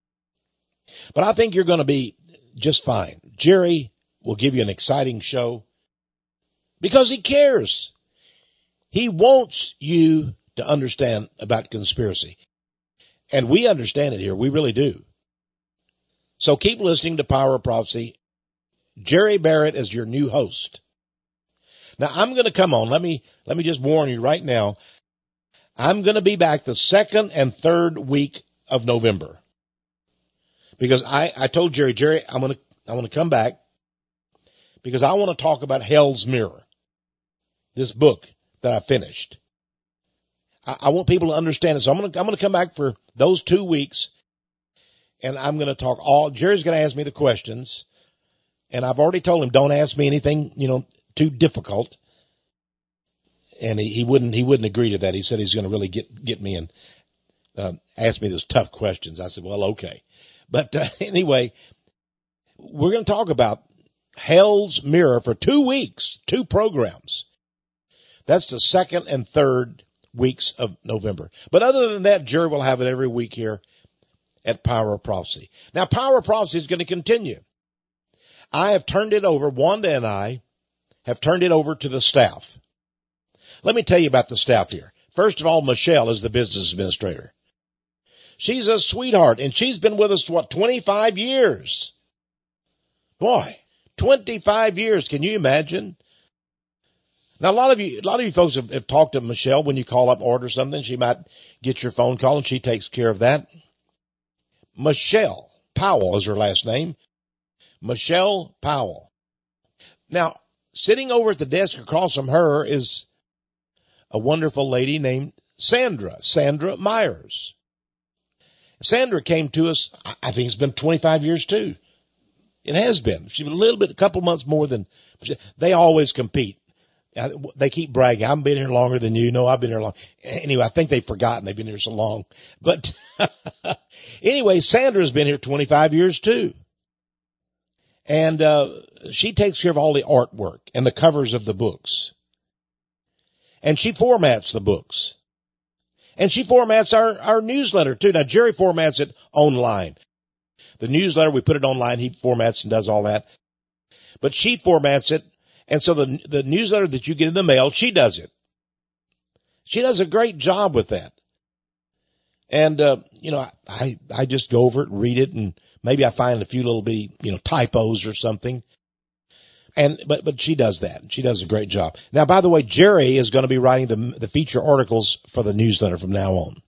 S2: But I think you're going to be just fine. Jerry will give you an exciting show because he cares. He wants you to understand about conspiracy. And we understand it here. We really do. So keep listening to Power of Prophecy. Jerry Barrett is your new host. Now I'm going to come on. Let me just warn you right now. I'm going to be back the second and third week of November. Because I told Jerry, I want to come back because I want to talk about Hell's Mirror. This book that I finished. I want people to understand it. So I'm going to come back for those 2 weeks and I'm going to talk Jerry's going to ask me the questions, and I've already told him don't ask me anything, too difficult. And he wouldn't agree to that. He said he's going to really get me and ask me those tough questions. I said, well, okay. But anyway, we're going to talk about Hell's Mirror for 2 weeks, 2 programs. That's the second and third weeks of November. But other than that, Jerry will have it every week here at Power of Prophecy. Now, Power of Prophecy is going to continue. I have turned it over, Wanda and I have turned it over to the staff. Let me tell you about the staff here. First of all, Michelle is the business administrator. She's a sweetheart, and she's been with us, 25 years? Boy, 25 years. Can you imagine? Now, a lot of you folks have talked to Michelle when you call up, order something. She might get your phone call and she takes care of that. Michelle Powell is her last name. Michelle Powell. Now, sitting over at the desk across from her is a wonderful lady named Sandra Myers. Sandra came to us, I think it's been 25 years too. It has been. She's been a couple months more than, they always compete. They keep bragging. I've been here longer than you. No, I've been here long. Anyway, I think they've forgotten they've been here so long. But anyway, Sandra's been here 25 years too. And, she takes care of all the artwork and the covers of the books. And she formats the books. And she formats our newsletter too. Now, Jerry formats it online. The newsletter, we put it online. He formats and does all that. But she formats it. And so the newsletter that you get in the mail, she does it. She does a great job with that. And, I just go over it, read it, and maybe I find a few little bitty, typos or something. But she does that. She does a great job. Now, by the way, Jerry is going to be writing the feature articles for the newsletter from now on.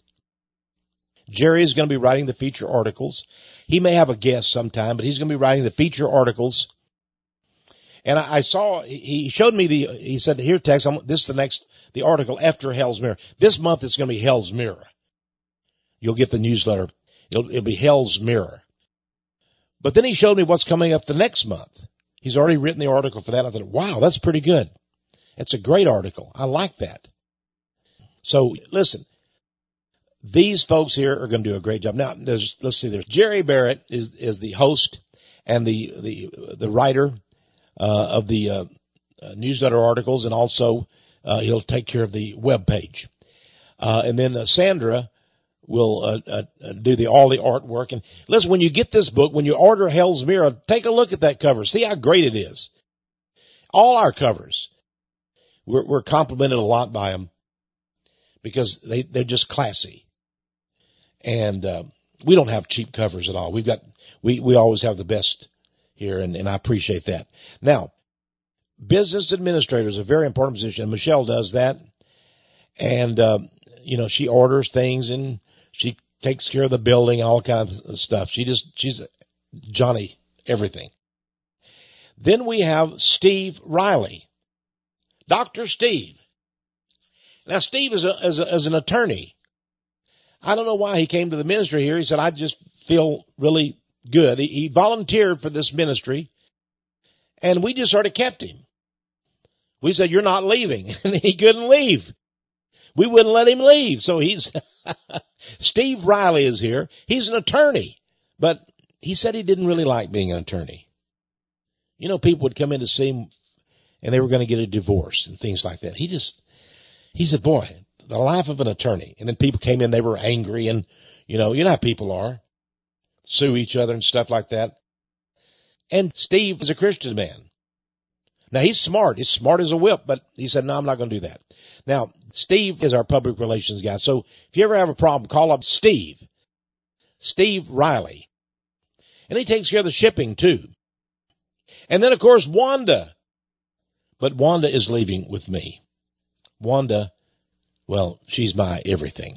S2: Jerry is going to be writing the feature articles. He may have a guest sometime, but he's going to be writing the feature articles. And I saw, he showed me he said, here, Tex, this is the article after Hell's Mirror. This month it's going to be Hell's Mirror. You'll get the newsletter. It'll be Hell's Mirror. But then he showed me what's coming up the next month. He's already written the article for that. I thought, wow, that's pretty good. It's a great article. I like that. So listen, these folks here are going to do a great job. Now, there's Jerry Barrett is the host and the writer of the newsletter articles, and also he'll take care of the web page. And then Sandra will do all the artwork. And listen, when you get this book, when you order Hell's Mirror, take a look at that cover. See how great it is. All our covers, we're complimented a lot by them because they're just classy. And we don't have cheap covers at all. We always have the best here, and I appreciate that. Now, business administrator is a very important position. Michelle does that. And, she orders things and she takes care of the building, all kinds of stuff. She's Johnny everything. Then we have Steve Riley. Dr. Steve. Now, Steve is an attorney. I don't know why he came to the ministry here. He said, I just feel really good. He volunteered for this ministry, and we just sort of kept him. We said, you're not leaving. And he couldn't leave. We wouldn't let him leave. So Steve Riley is here. He's an attorney, but he said he didn't really like being an attorney. People would come in to see him and they were going to get a divorce and things like that. He said, boy, the life of an attorney. And then people came in, they were angry, and you know how people are. Sue each other and stuff like that. And Steve is a Christian man. Now, he's smart. He's smart as a whip, but he said, no, I'm not going to do that. Now, Steve is our public relations guy. So if you ever have a problem, call up Steve Riley. And he takes care of the shipping too. And then, of course, Wanda. But Wanda is leaving with me. Wanda, well, she's my everything.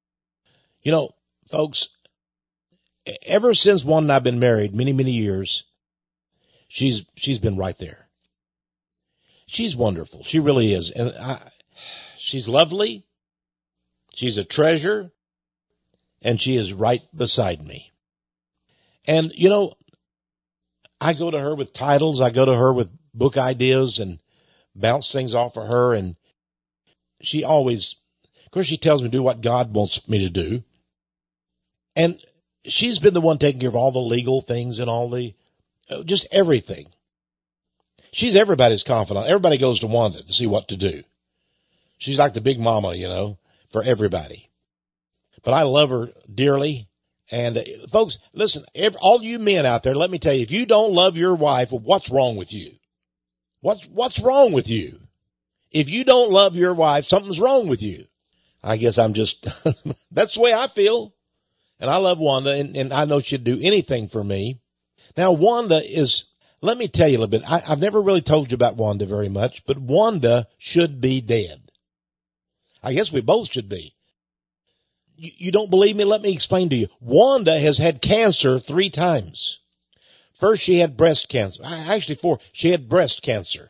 S2: Folks, ever since Wanda and I have been married many, many years, she's been right there. She's wonderful. She really is. And she's lovely. She's a treasure. And she is right beside me. And, I go to her with titles. I go to her with book ideas and bounce things off of her. And she always, of course, she tells me to do what God wants me to do. And she's been the one taking care of all the legal things and all just everything. She's everybody's confidant. Everybody goes to Wanda to see what to do. She's like the big mama, for everybody. But I love her dearly. And folks, listen, all you men out there, let me tell you, if you don't love your wife, what's wrong with you? What's wrong with you? If you don't love your wife, something's wrong with you. I guess I'm just, that's the way I feel. And I love Wanda, and I know she'd do anything for me. Now, Wanda is let me tell you a little bit. I've never really told you about Wanda very much, but Wanda should be dead. I guess we both should be. You don't believe me? Let me explain to you. Wanda has had cancer 3 times. First, she had breast cancer. Actually, 4. She had breast cancer.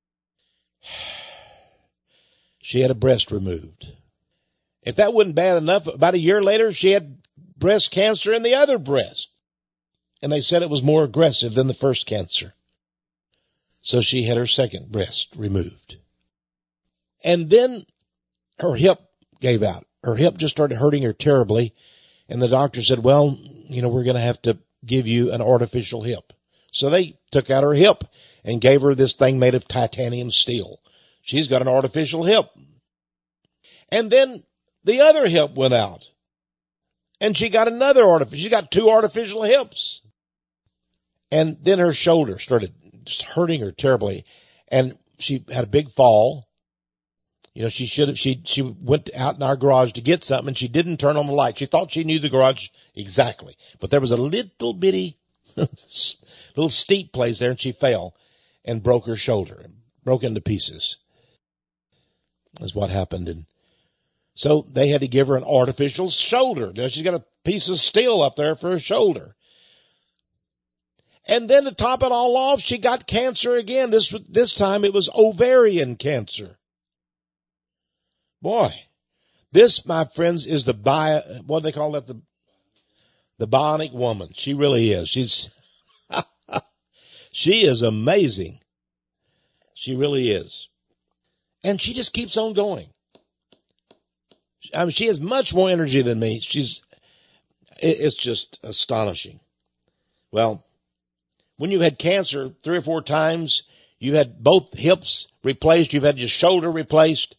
S2: She had a breast removed. If that wasn't bad enough, about a year later, she had breast cancer in the other breast. And they said it was more aggressive than the first cancer. So she had her second breast removed. And then her hip gave out. Her hip just started hurting her terribly. And the doctor said, well, we're going to have to give you an artificial hip. So they took out her hip and gave her this thing made of titanium steel. She's got an artificial hip. And then the other hip went out. And she got she got 2 artificial hips. And then her shoulder started just hurting her terribly. And she had a big fall. She went out in our garage to get something and she didn't turn on the light. She thought she knew the garage exactly. But there was a little bitty, little steep place there and she fell and broke her shoulder and broke into pieces. That's what happened. And so they had to give her an artificial shoulder. Now she's got a piece of steel up there for her shoulder. And then to top it all off, she got cancer again. This time it was ovarian cancer. Boy, this, my friends, is what do they call that? The bionic woman. She really is. She is amazing. She really is. And she just keeps on going. I mean, she has much more energy than me. It's just astonishing. Well, when you had cancer 3 or 4 times, you had both hips replaced, you've had your shoulder replaced,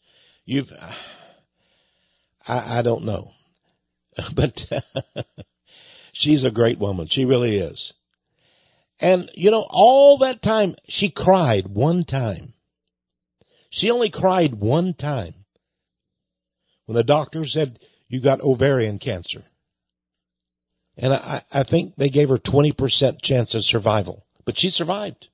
S2: I don't know. But she's a great woman. She really is. And, all that time, she cried one time. She only cried one time. When the doctor said, you got ovarian cancer. And I think they gave her 20% chance of survival. But she survived.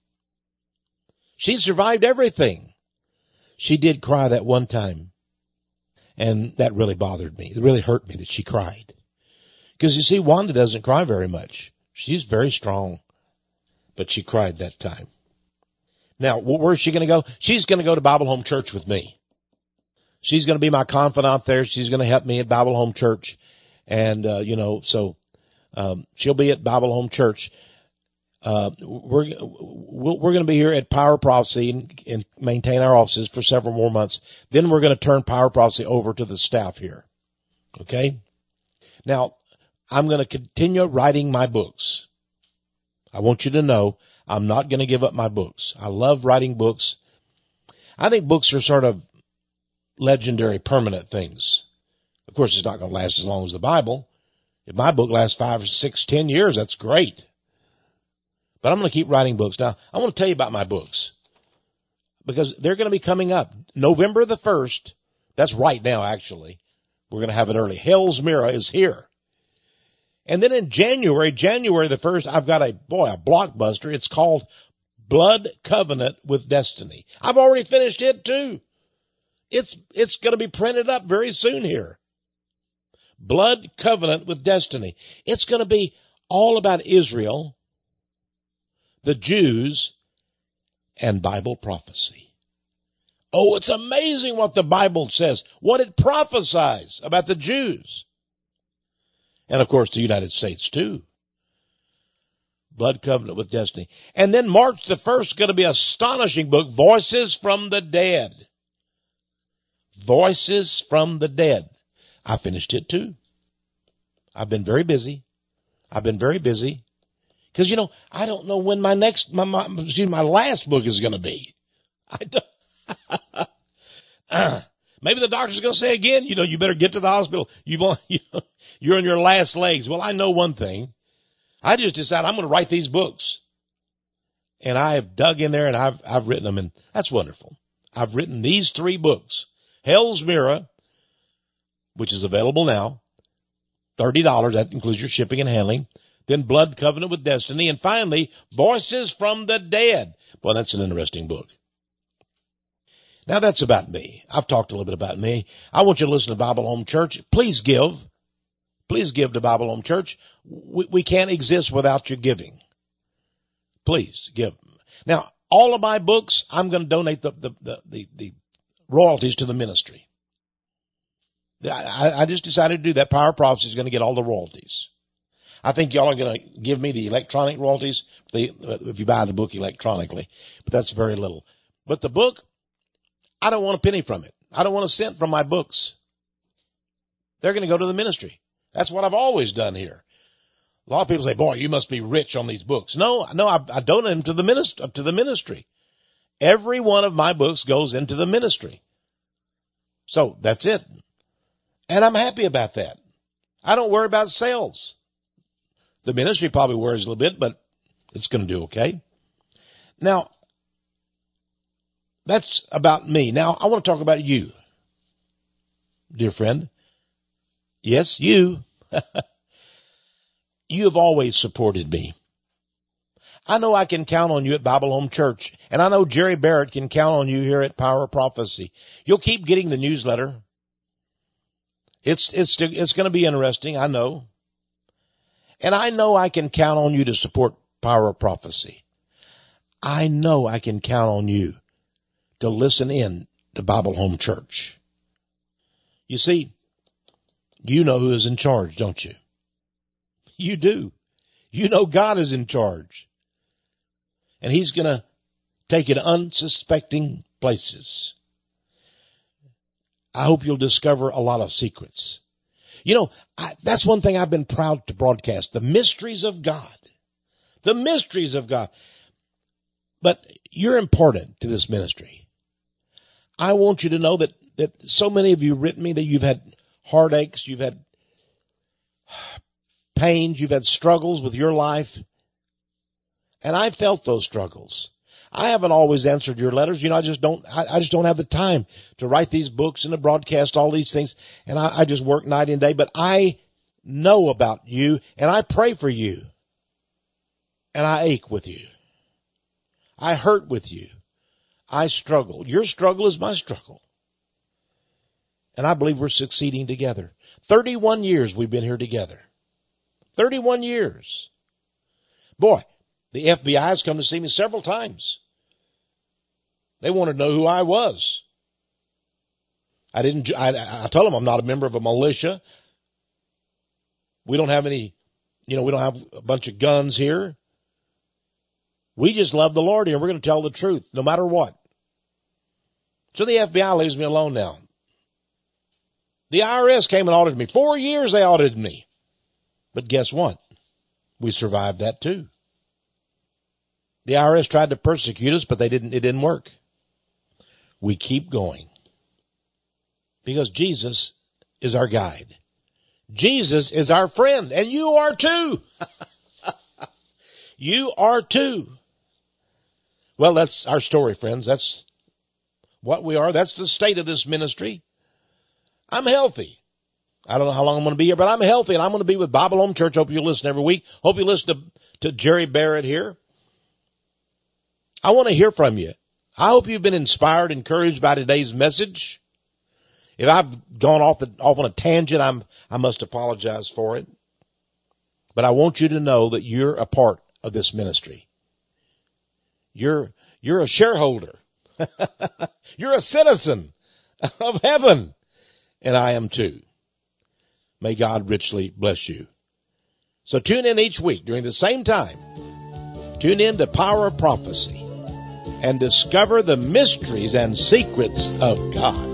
S2: She survived everything. She did cry that one time. And that really bothered me. It really hurt me that she cried. Because you see, Wanda doesn't cry very much. She's very strong. But she cried that time. Now, where's she going to go? She's going to go to Bible Home Church with me. She's going to be my confidant there. She's going to help me at Bible Home Church. And, she'll be at Bible Home Church. We're going to be here at Power Prophecy and maintain our offices for several more months. Then we're going to turn Power Prophecy over to the staff here. Okay? Now, I'm going to continue writing my books. I want you to know I'm not going to give up my books. I love writing books. I think books are sort of legendary, permanent things. Of course, it's not going to last as long as the Bible. If my book lasts 5 or 6, 10 years, that's great. But I'm going to keep writing books. Now, I want to tell you about my books because they're going to be coming up. November the 1st, that's right now, actually. We're going to have it early. Hell's Mirror is here. And then in January the 1st, I've got a blockbuster. It's called Blood Covenant with Destiny. I've already finished it too. It's going to be printed up very soon here. Blood Covenant with Destiny. It's going to be all about Israel, the Jews, and Bible prophecy. Oh, it's amazing what the Bible says, what it prophesies about the Jews. And of course the United States too. Blood Covenant with Destiny. And then March the 1st is going to be an astonishing book, Voices from the Dead. Voices from the Dead. I finished it too. I've been very busy. Because, I don't know when my last book is going to be. I don't. Maybe the doctor's going to say again, you better get to the hospital. You're on your last legs. Well, I know one thing. I just decided I'm going to write these books. And I have dug in there and I've written them, and that's wonderful. I've written these 3 books. Hell's Mirror, which is available now, $30. That includes your shipping and handling. then Blood Covenant with Destiny, and finally, Voices from the Dead. Well, that's an interesting book. Now that's about me. I've talked a little bit about me. I want you to listen to Bible Home Church. Please give. Please give to Bible Home Church. We can't exist without your giving. Please give. Now, all of my books, I'm going to donate the royalties to the ministry. I just decided to do that. Power of Prophecy is going to get all the royalties. I think y'all are going to give me the electronic royalties if you buy the book electronically, but that's very little. But the book, I don't want a penny from it. I don't want a cent from my books. They're going to go to the ministry. That's what I've always done here. A lot of people say, boy, you must be rich on these books. No, I donate them to the ministry. Every one of my books goes into the ministry. So that's it. And I'm happy about that. I don't worry about sales. The ministry probably worries a little bit, but it's going to do okay. Now, that's about me. Now, I want to talk about you, dear friend. Yes, you. You have always supported me. I know I can count on you at Bible Home Church, and I know Jerry Barrett can count on you here at Power of Prophecy. You'll keep getting the newsletter. It's going to be interesting, I know. And I know I can count on you to support Power of Prophecy. I know I can count on you to listen in to Bible Home Church. You see, you know who is in charge, don't you? You do. You know God is in charge. And He's going to take you to unsuspecting places. I hope you'll discover a lot of secrets. You know, that's one thing I've been proud to broadcast. The mysteries of God. The mysteries of God. But you're important to this ministry. I want you to know that so many of you have written me that you've had heartaches, you've had pains, you've had struggles with your life. And I felt those struggles. I haven't always answered your letters. You know, I just don't have the time to write these books and to broadcast all these things. And I just work night and day, but I know about you and I pray for you. And I ache with you. I hurt with you. I struggle. Your struggle is my struggle. And I believe we're succeeding together. 31 years we've been here together. 31 years. Boy, the FBI has come to see me several times. They wanted to know who I was. I told them I'm not a member of a militia. We don't have any, we don't have a bunch of guns here. We just love the Lord here. We're going to tell the truth no matter what. So the FBI leaves me alone now. The IRS came and audited me. 4 years they audited me. But guess what? We survived that too. The IRS tried to persecute us, but it didn't work. We keep going. Because Jesus is our guide. Jesus is our friend, and you are too. You are too. Well, that's our story, friends. That's what we are. That's the state of this ministry. I'm healthy. I don't know how long I'm going to be here, but I'm healthy, and I'm going to be with Bible Home Church. Hope you listen every week. Hope you listen to Jerry Barrett here. I want to hear from you. I hope you've been inspired, encouraged by today's message. If I've gone off on a tangent, I must apologize for it. But I want you to know that you're a part of this ministry. You're a shareholder. You're a citizen of heaven. And I am too. May God richly bless you. So tune in each week during the same time. Tune in to Power of Prophecy and discover the mysteries and secrets of God.